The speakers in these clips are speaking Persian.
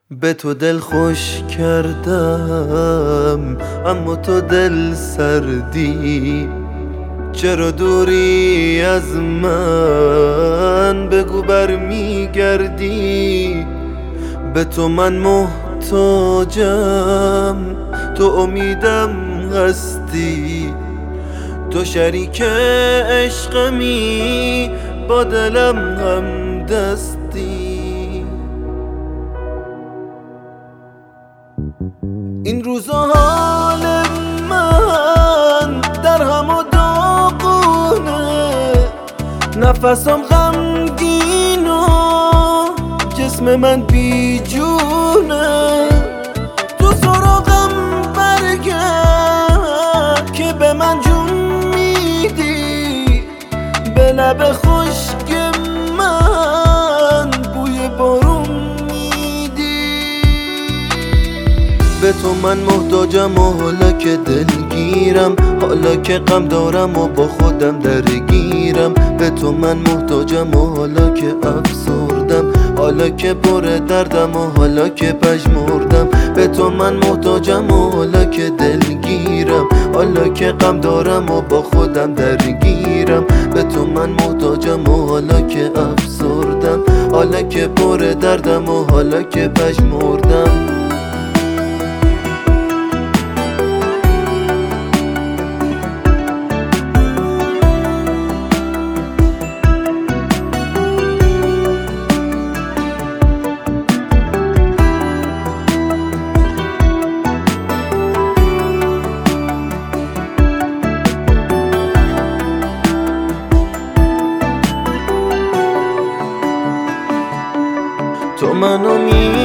به تو دل خوش کردم اما تو دل سردی. چرا دوری از من بگو برمیگردی. به تو من محتاجم، تو امیدم هستی. تو شریک عشقمی، با دلم هم دستی. این روزا حال من در هم و داغونه، نفسم غمگین و جسم من بی جونه. تو سراغم برگرد که به من جون میدی، به لب خشک من بوی بارون میدی. به تو من محتاجم و حالا که دلگیرم، حالا که غم دارم و با خودم درگیرم. به تو من محتاجم و حالا که افسردم، حالا که پر دردم و حالا که پژمردم. به تو من محتاجم و حالا که دلگیرم، حالا که غم دارم و با خودم درگیرم. به تو من محتاجم و حالا که افسردم، حالا که پر دردم و حالا که پژمردم. تو منو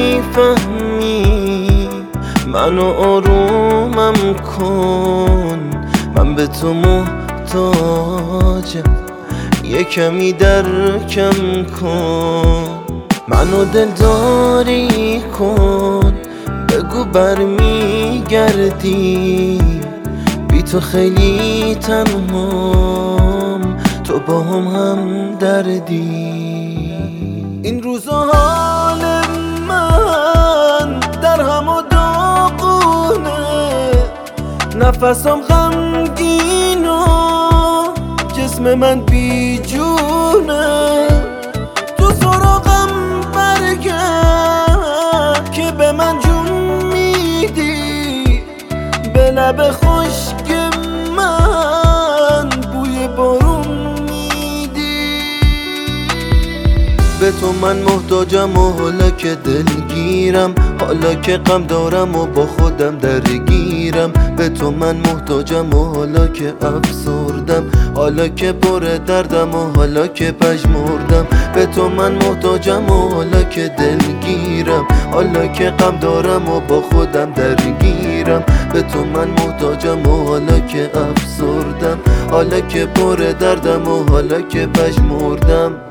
میفهمی، منو آرومم کن. من به تو محتاجم، یه کمی درکم کن. منو دلداری کن، بگو برمیگردی. بی تو خیلی تنهام، تو با هم دردی. این روزا حال من در هم و داغونه، نفسم غمگین و جسم من بی جونه. تو سراغم برگرد که به من جون میدی، به لب خشک من بوی بارون میدی. به تو من محتاجم و حالا که دلگیرم، حالا که غم دارم و با خودم درگیرم. به تو من محتاجم و حالا که افسردم، حالا که پر دردم و حالا که پژمردم. به تو من محتاجم و حالا که دلگیرم، حالا که غم دارم و با خودم درگیرم. به تو من محتاجم و حالا که افسردم، حالا که پر دردم و حالا که پژمردم.